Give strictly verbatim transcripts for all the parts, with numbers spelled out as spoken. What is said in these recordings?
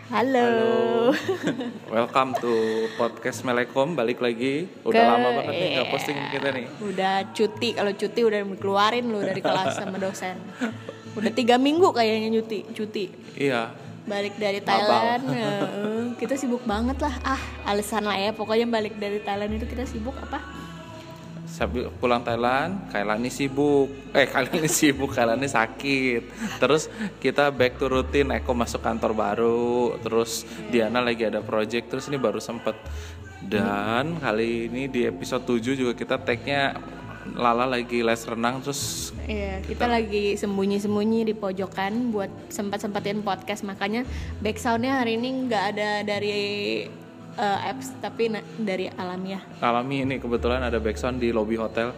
Halo. Halo. Welcome to podcast Melekom. Balik lagi. Udah Ke, lama banget nih nggak iya. posting kita nih. Udah cuti. Kalau cuti udah dikeluarin lu dari kelas sama dosen. Udah tiga minggu kayaknya cuti. Cuti. Iya. Balik dari Mabal. Thailand. uh, kita sibuk banget lah. Ah, alasan lah ya. Pokoknya balik dari Thailand itu kita sibuk apa? Sambil pulang Thailand, Kailani sibuk. Eh, Kailani sibuk, Kailani sakit. Terus kita back to routine. Eko masuk kantor baru. Terus Diana lagi ada project. Terus ini baru sempet. Dan kali ini di episode tujuh juga kita tag-nya Lala lagi les renang. Terus Iya, kita, kita lagi sembunyi-sembunyi di pojokan buat sempat-sempatin podcast. Makanya backsound-nya hari ini nggak ada dari uh, apps, tapi na- dari alamiah. alami ini kebetulan ada backsound di lobby hotel.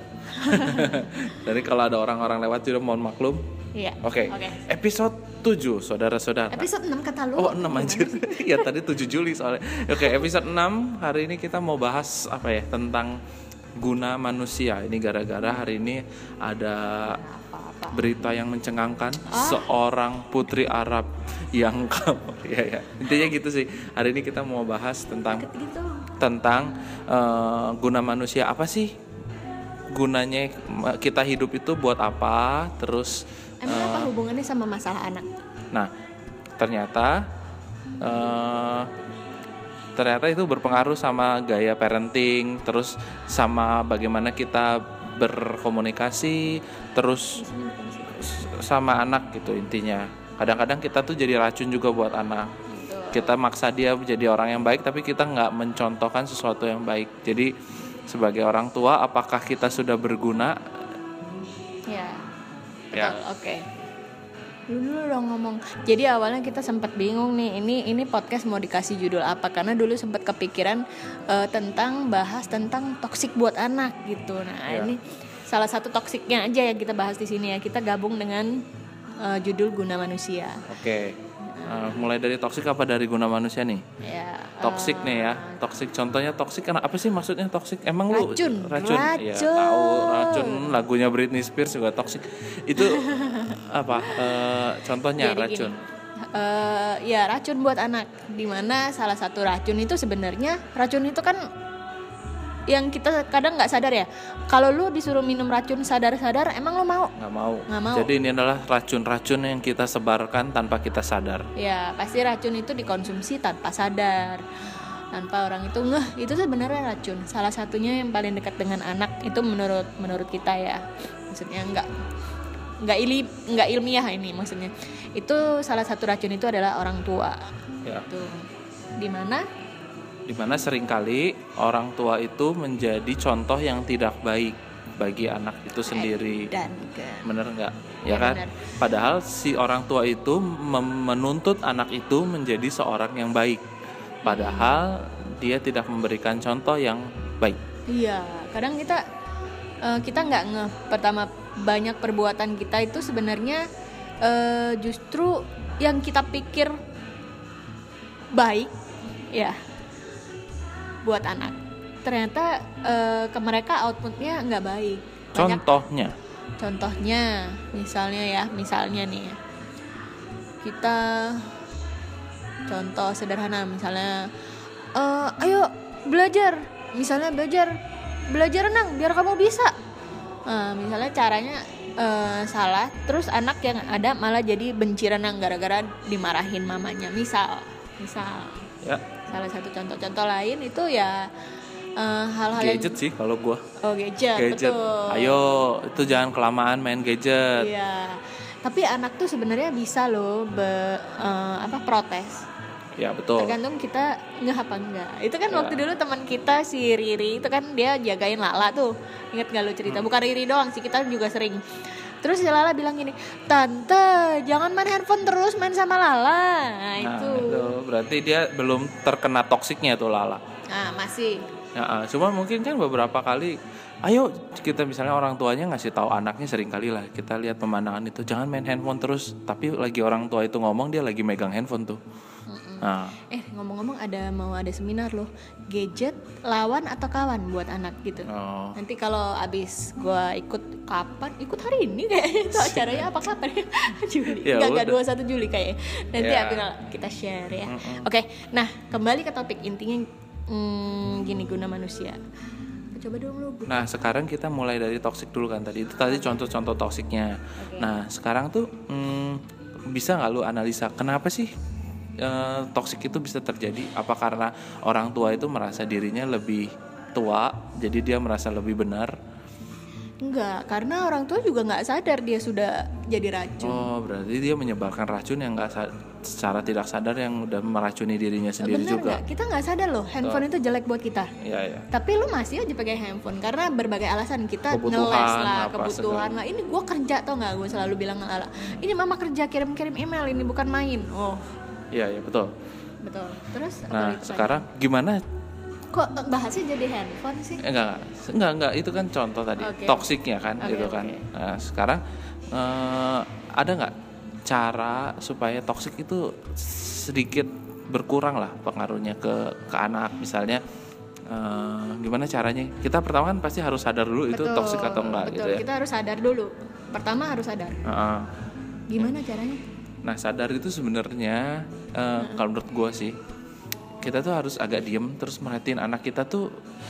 Jadi kalau ada orang-orang lewat juga mohon maklum. Iya. Oke. Oke. Episode tujuh, saudara-saudara. Episode enam kata lu. Oh, enam anjir. Ya tadi tujuh Juli soalnya. Oke, episode enam hari ini kita mau bahas apa ya? Tentang guna manusia. Ini gara-gara hari ini ada Apa-apa. berita yang mencengangkan, Ah? seorang putri Arab yang ya ya. Intinya gitu sih. Hari ini kita mau bahas tentang Gitu. tentang uh, guna manusia. Apa sih gunanya kita hidup itu buat apa? Terus Emang uh, apa hubungannya sama masalah anak? nah, ternyata uh, ternyata itu berpengaruh sama gaya parenting, terus sama bagaimana kita berkomunikasi, terus sama anak gitu intinya. Kadang-kadang kita tuh jadi racun juga buat anak. Kita maksa dia menjadi orang yang baik, tapi kita nggak mencontohkan sesuatu yang baik. Jadi sebagai orang tua, apakah kita sudah berguna? Ya. Betul. Ya. Oke. Lu dulu dong ngomong. Jadi awalnya kita sempat bingung nih, ini ini podcast mau dikasih judul apa? Karena dulu sempat kepikiran uh, tentang bahas tentang toksik buat anak gitu. Nah, Ya. ini salah satu toksiknya aja yang kita bahas di sini ya. Kita gabung dengan uh, judul Guna Manusia. Oke. Uh, mulai dari toksik apa dari guna manusia nih? Ya. Toksik uh, nih ya. Toksik contohnya toksik karena apa sih maksudnya toksik? Emang lu Racun. racun? Racun. Ya, tahu racun, lagunya Britney Spears juga toksik. Itu apa? Uh, contohnya Jadi racun. gini, uh, ya racun buat anak. Dimana salah satu racun itu sebenarnya racun itu kan yang kita kadang nggak sadar ya. Kalau lu disuruh minum racun sadar-sadar, emang lu mau? Nggak mau. Nggak mau. Jadi ini adalah racun-racun yang kita sebarkan tanpa kita sadar. Ya pasti racun itu dikonsumsi tanpa sadar, tanpa orang itu ngeh itu sebenarnya racun. Salah satunya yang paling dekat dengan anak itu menurut menurut kita ya, maksudnya nggak nggak ili nggak ilmiah ini maksudnya. Itu salah satu racun itu adalah orang tua. Ya. Itu dimana? Dimana seringkali orang tua itu menjadi contoh yang tidak baik bagi anak itu sendiri. Dan kan. Bener nggak? Ya, Ya kan? bener. Padahal si orang tua itu mem- menuntut anak itu menjadi seorang yang baik. Padahal dia tidak memberikan contoh yang baik. Iya, kadang kita uh, kita nggak ngeh. Pertama, banyak perbuatan kita itu sebenarnya uh, justru yang kita pikir baik, ya, buat anak. Ternyata uh, ke mereka outputnya nggak baik. Banyak Contohnya, contohnya, misalnya ya, misalnya nih, kita contoh sederhana, misalnya, uh, ayo belajar, misalnya belajar, belajar renang biar kamu bisa. Uh, misalnya caranya uh, salah, terus anak yang ada malah jadi benci renang gara-gara dimarahin mamanya. Misal, misal, ya salah satu contoh-contoh lain itu ya uh, hal-hal gadget yang, sih kalau gua. oh gadget, Gadget. betul. Ayo, itu jangan kelamaan main gadget. Iya, tapi anak tuh sebenarnya bisa loh be, uh, apa protes. Ya betul. Tergantung kita nggak apa enggak. Itu kan Ya. waktu dulu teman kita si Riri itu kan dia jagain Lala tuh. Ingat nggak lu cerita? Bukan Riri doang sih, kita juga sering. Terus si Lala bilang gini, tante jangan main handphone terus, main sama Lala. Nah, Nah, itu. itu berarti dia belum terkena toksiknya tuh Lala. Nah masih. Ya, ah, cuma mungkin kan beberapa kali, ayo kita misalnya orang tuanya ngasih tahu anaknya sering kali lah kita lihat pemandangan itu jangan main handphone terus, tapi lagi orang tua itu ngomong dia lagi megang handphone tuh. Nah, Eh ngomong-ngomong ada mau ada seminar loh, gadget lawan atau kawan buat anak gitu. oh, Nanti kalau abis gue ikut kapan? Ikut hari ini kayaknya itu acaranya apa kapan? Juli. Ya Enggak enggak udah. dua puluh satu Juli kayaknya. Nanti Ya. aku kita share ya. Mm-mm. Oke. Nah, kembali ke topik intinya hmm, gini guna manusia. Coba dong lu. Nah sekarang kita mulai dari toksik dulu kan tadi. Itu tadi contoh-contoh toksiknya. Oke. Nah sekarang tuh hmm, bisa nggak lu analisa kenapa sih eh, toksik itu bisa terjadi? Apa karena orang tua itu merasa dirinya lebih tua, jadi dia merasa lebih benar? Enggak, karena orang tua juga nggak sadar dia sudah jadi racun. Oh berarti dia menyebarkan racun yang nggak sa- secara tidak sadar yang udah meracuni dirinya sendiri Bener juga. nggak? Kita nggak sadar loh, handphone itu jelek buat kita. Iya ya. Tapi lu masih aja pakai handphone karena berbagai alasan. Kita Kebutuhan, ngeles lah, apa, kebutuhan segala. lah. Ini gua kerja tau nggak? Gue selalu bilang ala, ini mama kerja kirim-kirim email, ini bukan main. Oh, Iya ya betul. betul. Terus apa Nah lagi sekarang gimana? kok bahasnya jadi handphone sih? Eh, enggak, enggak, enggak, itu kan contoh tadi, Oke. toksiknya kan, Oke, gitu kan. oke. Nah, sekarang eh, ada nggak cara supaya toksik itu sedikit berkurang lah pengaruhnya ke ke anak, misalnya eh, gimana caranya? Kita pertama kan pasti harus sadar dulu itu Betul, toksik atau enggak, betul. gitu ya. Kita harus sadar dulu. Pertama harus sadar. Heeh. Gimana caranya? Nah, sadar itu sebenarnya eh, kalau menurut gue sih, kita tuh harus agak diem terus merhatiin anak kita tuh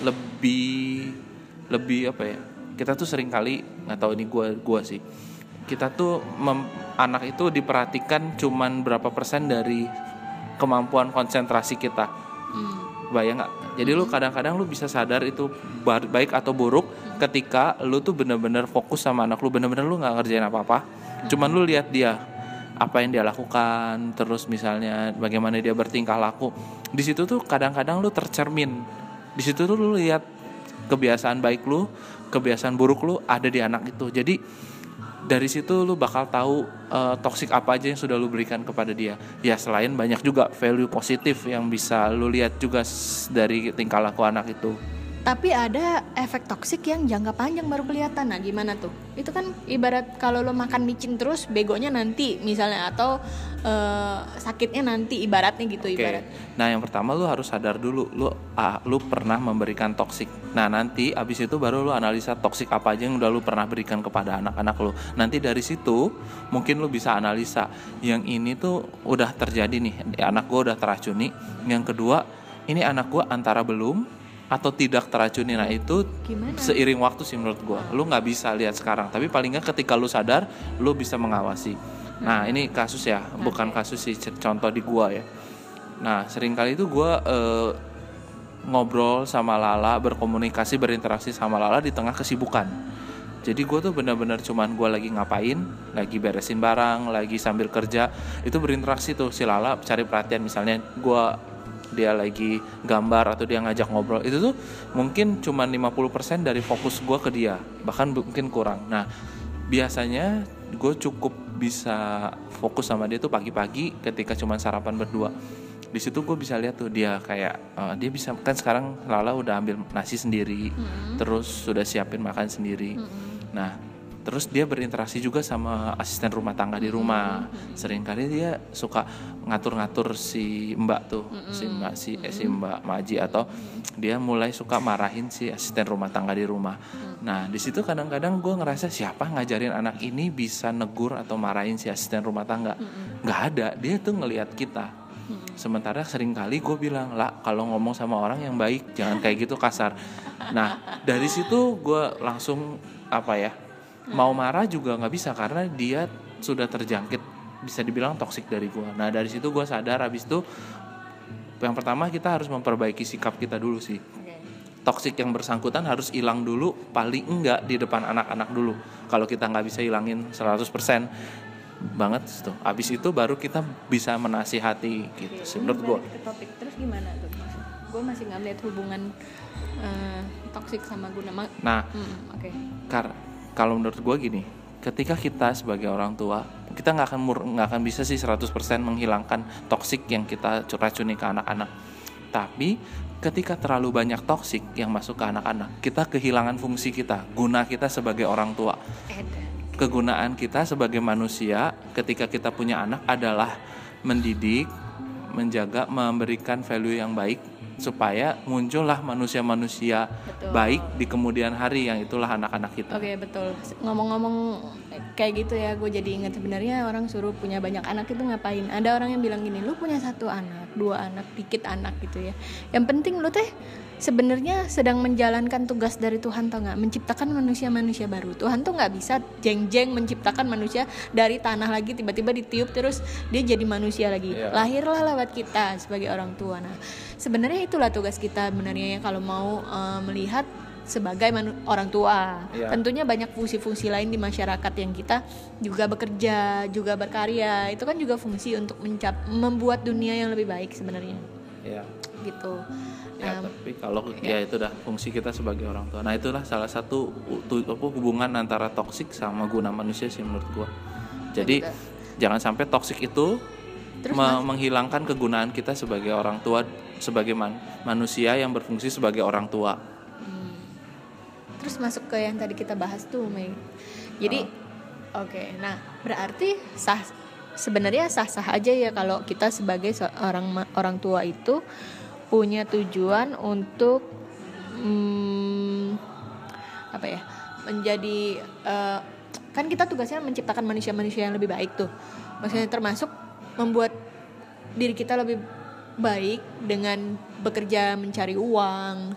lebih lebih apa ya, kita tuh sering kali nggak tahu ini gua gua sih, kita tuh mem- anak itu diperhatikan cuman berapa persen dari kemampuan konsentrasi kita. Hmm. Bayang nggak? Jadi lu kadang-kadang lu bisa sadar itu ba- baik atau buruk ketika lu tuh bener-bener fokus sama anak lu, bener-bener lu nggak ngerjain apa-apa, cuman lu lihat dia apa yang dia lakukan, terus misalnya bagaimana dia bertingkah laku. Di situ tuh kadang-kadang lu tercermin. Di situ tuh lu lihat kebiasaan baik lu, kebiasaan buruk lu ada di anak itu. Jadi dari situ lu bakal tahu uh, toksik apa aja yang sudah lu berikan kepada dia. Ya selain banyak juga value positif yang bisa lu lihat juga s- dari tingkah laku anak itu. Tapi ada efek toksik yang jangka panjang baru kelihatan. Nah, gimana tuh? Itu kan ibarat kalau lo makan micin terus, begonya nanti misalnya, atau eh, sakitnya nanti, ibaratnya gitu. Oke. Ibarat. Nah, yang pertama lu harus sadar dulu lu ah, lu pernah memberikan toksik. Nah, nanti abis itu baru lu analisa toksik apa aja yang udah lu pernah berikan kepada anak-anak lu. Nanti dari situ mungkin lu bisa analisa yang ini tuh udah terjadi nih, anak gua udah teracuni. Yang kedua, ini anak gua antara belum atau tidak teracuni. Nah, itu Gimana? seiring waktu sih menurut gua. Lu nggak bisa lihat sekarang, tapi paling nggak ketika lu sadar, lu bisa mengawasi. Nah, ini kasus ya, bukan kasus sih, c- contoh di gua ya. Nah, sering kali itu gua eh, ngobrol sama Lala, berkomunikasi, berinteraksi sama Lala di tengah kesibukan. Jadi gue tuh benar-benar cuman gue lagi ngapain, lagi beresin barang, lagi sambil kerja, itu berinteraksi tuh si Lala cari perhatian, misalnya gue dia lagi gambar atau dia ngajak ngobrol, itu tuh mungkin cuman lima puluh persen dari fokus gue ke dia, bahkan mungkin kurang. Nah, biasanya gue cukup bisa fokus sama dia tuh pagi-pagi ketika cuman sarapan berdua. Di situ gue bisa lihat tuh dia kayak uh, dia bisa, kan sekarang Lala udah ambil nasi sendiri, Mm-mm. terus sudah siapin makan sendiri. Mm-mm. Nah, terus dia berinteraksi juga sama asisten rumah tangga di rumah. Seringkali dia suka ngatur-ngatur si Mbak tuh, si Mbak si eh, si Mbak Maji, atau dia mulai suka marahin si asisten rumah tangga di rumah. Nah, di situ kadang-kadang gue ngerasa siapa ngajarin anak ini bisa negur atau marahin si asisten rumah tangga? Nggak ada, dia tuh ngelihat kita. Sementara seringkali gue bilang, lah kalau ngomong sama orang yang baik jangan kayak gitu kasar. Nah, dari situ gue langsung apa ya, mau marah juga nggak bisa karena dia sudah terjangkit, bisa dibilang toksik dari gue. Nah, dari situ gue sadar, abis itu yang pertama kita harus memperbaiki sikap kita dulu sih. Oke. Toksik yang bersangkutan harus hilang dulu, paling enggak di depan anak-anak dulu. Kalau kita nggak bisa hilangin seratus persen banget tuh, abis itu baru kita bisa menasihati gitu sih menurut gue. Balik ke topik, terus gimana tuh? Gue masih nggak melihat hubungan eh, toksik sama guna. Ma- Nah, Hmm, oke. Kar- kalau menurut gue gini, ketika kita sebagai orang tua, kita nggak akan mur- nggak akan bisa sih seratus persen menghilangkan toksik yang kita racuni ke anak-anak. Tapi ketika terlalu banyak toksik yang masuk ke anak-anak, kita kehilangan fungsi kita, guna kita sebagai orang tua. Edan. Kegunaan kita sebagai manusia ketika kita punya anak adalah mendidik, menjaga, memberikan value yang baik supaya muncullah manusia-manusia Betul. baik di kemudian hari, yang itulah anak-anak kita. Oke, betul. Ngomong-ngomong kayak gitu ya, gue jadi ingat sebenarnya orang suruh punya banyak anak itu ngapain. Ada orang yang bilang gini, lu punya satu anak, dua anak, dikit anak gitu ya. Yang penting lu teh sebenarnya sedang menjalankan tugas dari Tuhan, tau nggak? Menciptakan manusia-manusia baru. Tuhan tuh nggak bisa jeng-jeng menciptakan manusia dari tanah lagi tiba-tiba ditiup terus dia jadi manusia lagi. Yeah. Lahirlah lewat kita sebagai orang tua. Nah, sebenarnya itulah tugas kita sebenarnya ya kalau mau uh, melihat sebagai manu- orang tua. Yeah. Tentunya banyak fungsi-fungsi lain di masyarakat yang kita juga bekerja, juga berkarya. Itu kan juga fungsi untuk mencap membuat dunia yang lebih baik sebenarnya. Ya. Gitu. Ya, Um, tapi kalau ya. ya itu dah fungsi kita sebagai orang tua. Nah, itulah salah satu tu- apa, hubungan antara toksik sama guna manusia sih menurut gua. Jadi Betul. jangan sampai toksik itu Terus me- mas- menghilangkan kegunaan kita sebagai orang tua, sebagai man- manusia yang berfungsi sebagai orang tua. Terus masuk ke yang tadi kita bahas tuh, Mei. Jadi, oke, nah berarti sah sebenarnya sah-sah aja ya kalau kita sebagai seorang ma- orang tua itu punya tujuan untuk hmm, apa ya, menjadi eh, kan kita tugasnya menciptakan manusia-manusia yang lebih baik tuh. Maksudnya termasuk membuat diri kita lebih baik dengan bekerja mencari uang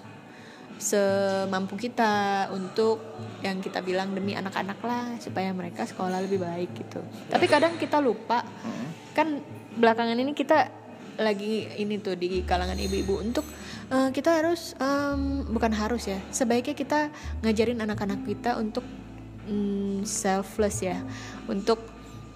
semampu kita untuk yang kita bilang demi anak-anak lah supaya mereka sekolah lebih baik gitu. Tapi kadang kita lupa kan belakangan ini kita lagi ini tuh di kalangan ibu-ibu untuk uh, kita harus um, bukan harus ya, sebaiknya kita ngajarin anak-anak kita untuk um, selfless ya, untuk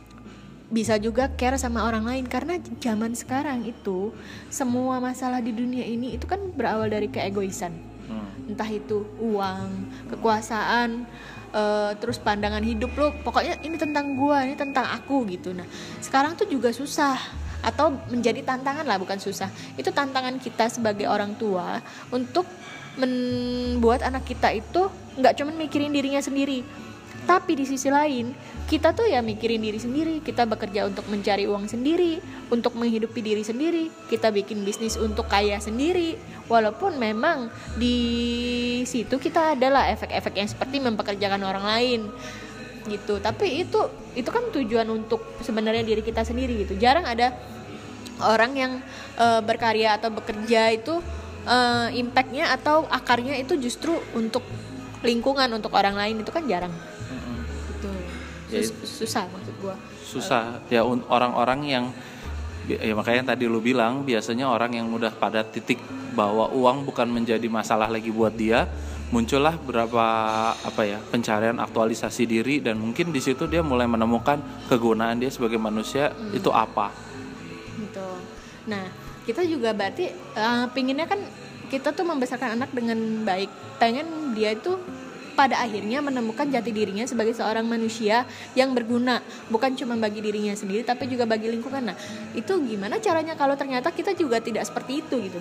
bisa juga care sama orang lain, karena zaman sekarang itu semua masalah di dunia ini itu kan berawal dari keegoisan. Hmm. Entah itu uang, kekuasaan, uh, terus pandangan hidup lo, pokoknya ini tentang gua, ini tentang aku gitu. Nah, sekarang tuh juga susah atau menjadi tantangan lah, bukan susah. Itu tantangan kita sebagai orang tua untuk membuat anak kita itu nggak cuma mikirin dirinya sendiri, tapi di sisi lain kita tuh ya mikirin diri sendiri. Kita bekerja untuk mencari uang sendiri, untuk menghidupi diri sendiri. Kita bikin bisnis untuk kaya sendiri. Walaupun memang di situ kita adalah efek-efek yang seperti mempekerjakan orang lain gitu. Tapi itu itu kan tujuan untuk sebenarnya diri kita sendiri gitu. Jarang ada orang yang uh, berkarya atau bekerja itu uh, impact-nya atau akarnya itu justru untuk lingkungan, untuk orang lain. Itu kan jarang. Gitu. Sus- susah maksud gua. Susah ya un- orang-orang yang ya makanya tadi lu bilang biasanya orang yang udah pada titik bahwa uang bukan menjadi masalah lagi buat dia, muncullah berapa apa ya pencarian aktualisasi diri, dan mungkin di situ dia mulai menemukan kegunaan dia sebagai manusia hmm. itu apa. Gitu. Nah, kita juga berarti uh, pinginnya kan kita tuh membesarkan anak dengan baik. Pengen dia itu pada akhirnya menemukan jati dirinya sebagai seorang manusia yang berguna, bukan cuma bagi dirinya sendiri tapi juga bagi lingkungan. Nah, itu gimana caranya kalau ternyata kita juga tidak seperti itu gitu?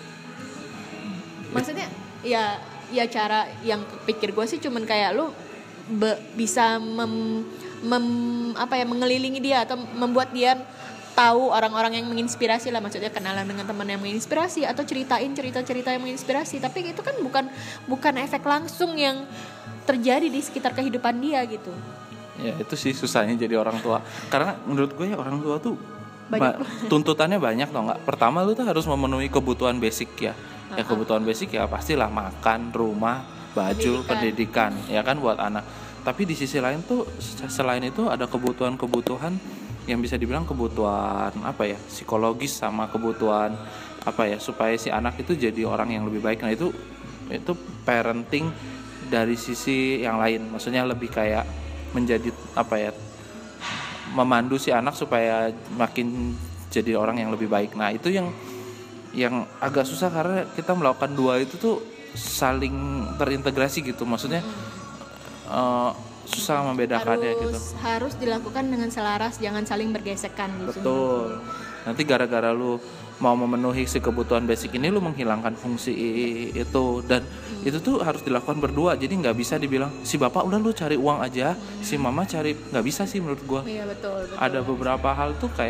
Maksudnya ya ya cara yang pikir gue sih cuman kayak lu be, bisa mem, mem, apa ya mengelilingi dia atau membuat dia tahu orang-orang yang menginspirasi lah, maksudnya kenalan dengan teman yang menginspirasi atau ceritain cerita-cerita yang menginspirasi. Tapi itu kan bukan bukan efek langsung yang terjadi di sekitar kehidupan dia gitu. Ya itu sih susahnya jadi orang tua. Karena menurut gue ya orang tua tuh Banyak. ba- tuntutannya banyak tau nggak. Pertama lu tuh harus memenuhi kebutuhan basic ya. Ya kebutuhan basic ya pastilah makan, rumah, baju, pendidikan, pendidikan ya kan buat anak. Tapi di sisi lain tuh selain itu ada kebutuhan-kebutuhan yang bisa dibilang kebutuhan apa ya psikologis sama kebutuhan apa ya supaya si anak itu jadi orang yang lebih baik. Nah itu itu parenting dari sisi yang lain, maksudnya lebih kayak menjadi apa ya memandu si anak supaya makin jadi orang yang lebih baik. Nah itu yang yang agak susah karena kita melakukan dua itu tuh saling terintegrasi gitu, maksudnya uh, susah membedakannya harus, gitu. Harus dilakukan dengan selaras, jangan saling bergesekan gitu. Betul. Nanti gara-gara lu mau memenuhi si kebutuhan basic ini lu menghilangkan fungsi itu, dan hmm. itu tuh harus dilakukan berdua. Jadi nggak bisa dibilang si bapak udah lu cari uang aja, hmm. si mama cari, nggak bisa sih menurut gua. Iya betul, betul. Ada beberapa hal tuh kayak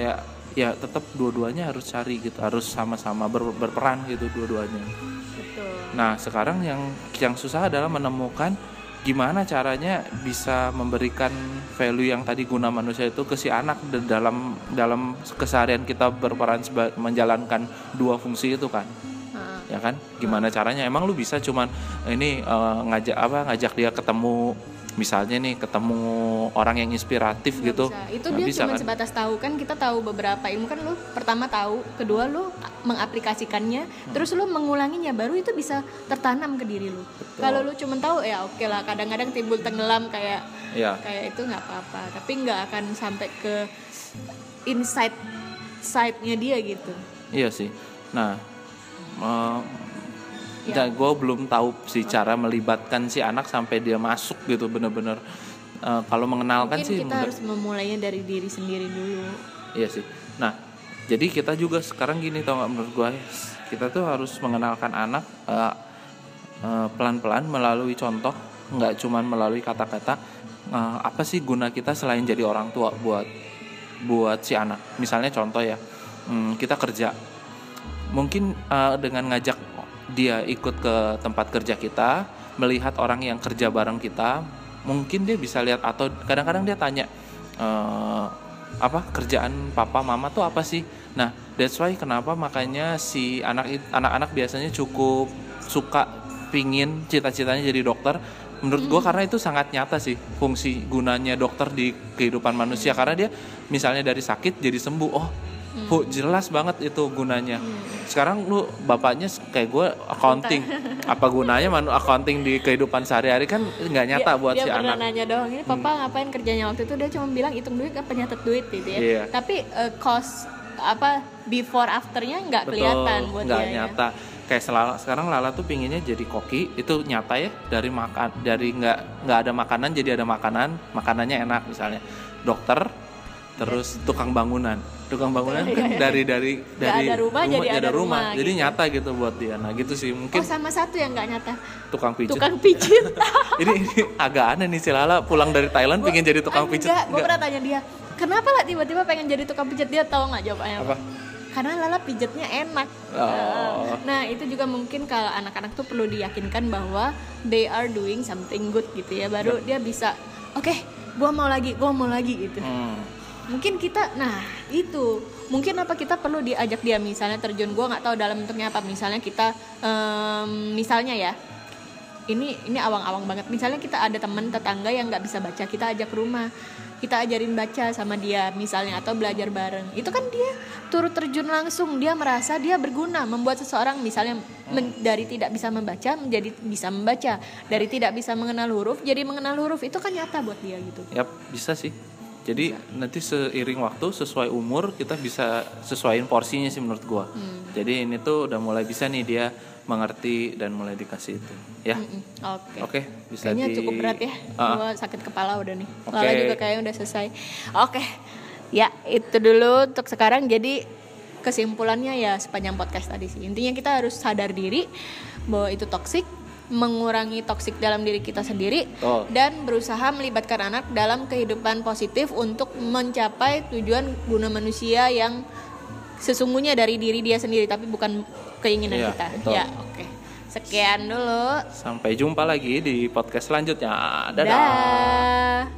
ya tetap dua-duanya harus cari gitu, harus sama-sama ber, berperan gitu dua-duanya. Betul. Nah sekarang yang yang susah adalah menemukan gimana caranya bisa memberikan value yang tadi guna manusia itu ke si anak dalam dalam keseharian kita berperan seba, menjalankan dua fungsi itu kan. Uh. Ya kan? Gimana uh. caranya? Emang lu bisa cuman ini uh, ngajak apa ngajak dia ketemu, misalnya nih ketemu orang yang inspiratif nggak gitu. Bisa. Itu dia cuma kan? Sebatas tahu kan, kita tahu beberapa ilmu kan, lu pertama tahu, kedua lu mengaplikasikannya, hmm. terus lu mengulanginya, baru itu bisa tertanam ke diri lu. Kalau lu cuma tahu ya oke lah, kadang-kadang timbul tenggelam kayak ya. Kayak itu nggak apa-apa, tapi nggak akan sampai ke insight side-nya dia gitu. Iya sih. Nah, uh, ya. Dan gue belum tahu sih oh. cara melibatkan si anak sampai dia masuk gitu bener-bener. Uh, kalau mengenalkan mungkin sih kita harus memulainya dari diri sendiri dulu. Iya sih. Nah, jadi kita juga sekarang gini tau nggak, menurut gue kita tuh harus mengenalkan anak uh, uh, pelan-pelan melalui contoh, nggak cuman melalui kata-kata. Uh, apa sih guna kita selain jadi orang tua buat buat si anak? Misalnya contoh ya, um, kita kerja, mungkin uh, dengan ngajak dia ikut ke tempat kerja kita, melihat orang yang kerja bareng kita, mungkin dia bisa lihat, atau kadang-kadang dia tanya e, apa kerjaan papa mama tuh apa sih. Nah that's why kenapa makanya si anak anak-anak biasanya cukup suka pingin cita-citanya jadi dokter. Menurut gue karena itu sangat nyata sih fungsi gunanya dokter di kehidupan manusia, karena dia misalnya dari sakit jadi sembuh, oh Bu, jelas banget itu gunanya. Hmm. Sekarang lu bapaknya kayak gue accounting, apa gunanya manu accounting di kehidupan sehari-hari kan nggak nyata dia, buat dia si anak. Dia pernah nanya doang, ini papa hmm. ngapain kerjanya waktu itu, dia cuma bilang hitung duit apa nyatet duit gitu ya. Yeah. Tapi uh, cost apa before afternya nggak kelihatan buat nggak dia. Nyata. Ya. Kayak selala, sekarang Lala tuh pinginnya jadi koki, itu nyata ya, dari makan dari nggak nggak ada makanan jadi ada makanan, makanannya enak misalnya. Dokter, terus tukang bangunan. Tukang bangunan kan dari dari dari ada rumah, rumah jadi ada rumah, rumah. Jadi gitu. Nyata gitu buat dia. Nah gitu sih mungkin. Oh sama satu yang nggak nyata, tukang pijit. Tukang pijit. ini, ini agak aneh nih si Lala pulang dari Thailand gua, pengen jadi tukang pijit. Enggak, gue pernah tanya dia, kenapa lah tiba-tiba pengen jadi tukang pijit, dia tahu nggak jawabannya apa? Karena Lala pijatnya enak. Oh. Nah itu juga mungkin kalau anak-anak tuh perlu diyakinkan bahwa they are doing something good gitu ya, baru ya. Dia bisa oke, okay, gue mau lagi, gue mau lagi gitu. Hmm. Mungkin kita, nah itu mungkin apa kita perlu diajak dia misalnya terjun, gue nggak tahu dalam bentuknya apa, misalnya kita um, misalnya ya ini ini awang-awang banget, misalnya kita ada teman tetangga yang nggak bisa baca, kita ajak ke rumah, kita ajarin baca sama dia misalnya, atau belajar bareng, itu kan dia turut terjun langsung, dia merasa dia berguna membuat seseorang misalnya men, dari tidak bisa membaca menjadi bisa membaca, dari tidak bisa mengenal huruf jadi mengenal huruf, itu kan nyata buat dia gitu. Yap, bisa sih. Jadi bisa. Nanti seiring waktu sesuai umur kita bisa sesuaiin porsinya sih menurut gua. Hmm. Jadi ini tuh udah mulai bisa nih dia mengerti dan mulai dikasih itu, ya. Hmm, Oke. Okay. Oke, okay, bisa kayaknya di... cukup berat ya. Uh. Gua sakit kepala udah nih. Okay. Lala juga kayaknya udah selesai. Oke. Okay. Ya, itu dulu untuk sekarang. Jadi kesimpulannya ya sepanjang podcast tadi sih. Intinya kita harus sadar diri bahwa itu toksik, mengurangi toksik dalam diri kita sendiri, oh. dan berusaha melibatkan anak dalam kehidupan positif untuk mencapai tujuan guna manusia yang sesungguhnya dari diri dia sendiri, tapi bukan keinginan iya, kita. Betul. Ya, oke. Okay. Sekian dulu. Sampai jumpa lagi di podcast selanjutnya. Dadah. Dah.